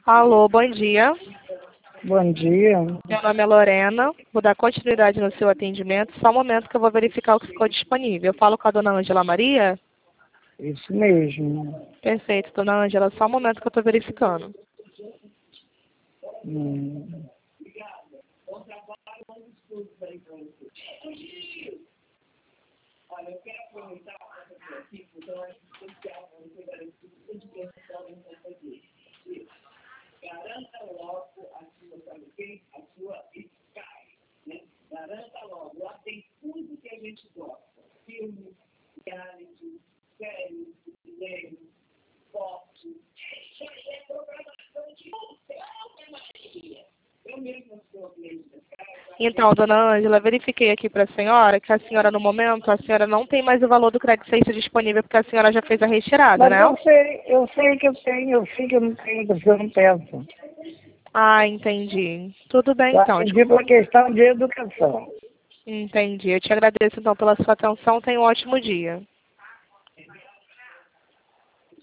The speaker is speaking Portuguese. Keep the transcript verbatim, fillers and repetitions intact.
Alô, bom dia. Bom dia. Meu nome é Lorena. Vou dar continuidade no seu atendimento. Só um momento que eu vou verificar o que ficou disponível. Eu falo com a dona Ângela Maria? Isso mesmo. Perfeito, dona Ângela. Só um momento que eu estou verificando. Hum. Então, dona Ângela, verifiquei aqui para a senhora que a senhora, no momento, a senhora não tem mais o valor do crédito Safety disponível porque a senhora já fez a retirada, Mas né? eu sei, eu sei que eu tenho, eu sei que eu não tenho, porque eu não peço. Ah, entendi. Tudo bem, Eu então. aprendi por questão de educação. Entendi. Eu te agradeço, então, pela sua atenção. Tenha um ótimo dia.